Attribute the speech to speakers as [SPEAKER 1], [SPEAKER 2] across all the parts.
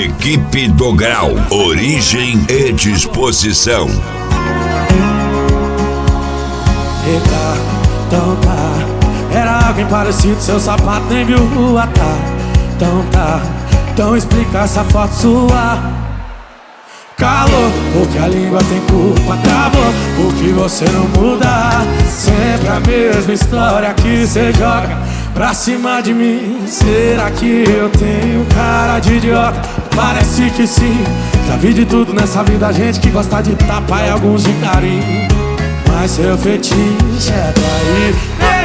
[SPEAKER 1] Equipe do Grau, origem e disposição.
[SPEAKER 2] Eita, então tá. Era alguém parecido, seu sapato nem viu rua, tá. Então tá, então explica essa foto sua. Calou, porque a língua tem culpa. Travou, porque você não muda. Sempre a mesma história que cê joga pra cima de mim. Será que eu tenho cara de idiota? Parece que sim. Já vi de tudo nessa vida, gente que gosta de tapa e alguns de carinho. Mas seu fetiche é trair.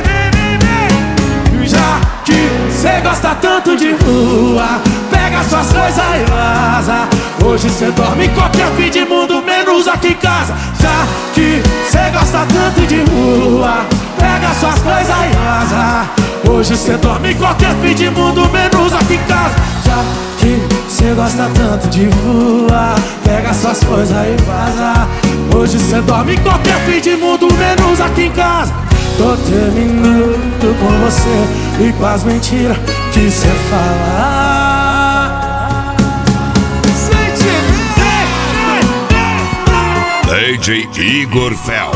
[SPEAKER 2] Já que cê gosta tanto de rua, pega suas coisas e vaza. Hoje cê dorme em qualquer fim de mundo, menos aqui em casa. Já que cê gosta tanto de rua, pega suas coisas e vaza. Hoje cê dorme em qualquer fim de mundo, menos aqui em casa. Já que cê gosta tanto de rua, pega suas coisas e vaza. Hoje cê dorme em qualquer fim de mundo, menos aqui em casa. Tô terminando com você e com as mentiras que cê fala.
[SPEAKER 1] DJ Igor Fel.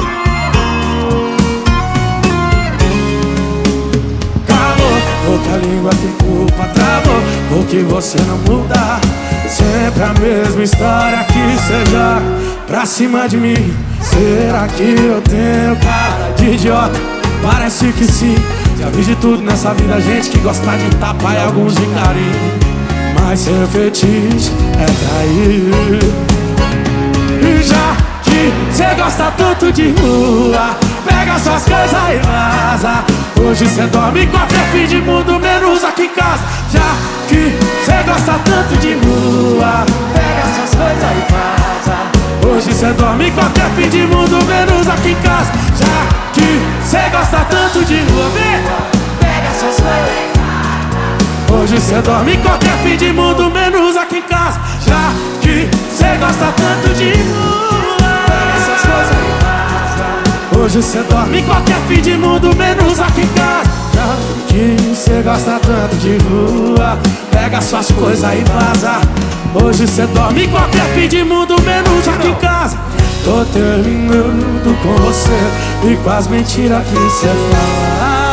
[SPEAKER 2] Calou, porque a língua tem culpa. Travou, porque você não muda. Sempre a mesma história que cê joga pra cima de mim. Será que eu tenho cara de idiota? Parece que sim. Já vi de tudo nessa vida, gente que gosta de tapa e alguns de carinho. Mas seu fetiche é trair. E já que cê gosta tanto de rua, pega suas coisas e vaza. Hoje cê dorme em qualquer fim de mundo, menos aqui em casa. Já que cê gosta tanto de rua, pega suas coisas e vaza. Hoje cê dorme em qualquer fim de mundo, menos aqui em casa. Já que cê gosta tanto de rua, pega suas coisas e vaza. Hoje cê dorme em qualquer fim de mundo, menos aqui em casa. Já que cê gosta tanto de rua, pega suas coisas e vaza. Hoje cê dorme em qualquer fim de mundo, menos aqui em casa. Já que cê gosta tanto de rua, pega suas coisas e vaza. Hoje cê dorme em qualquer fim de mundo, menos aqui em casa. Tô terminando com você e com as mentiras que cê fala.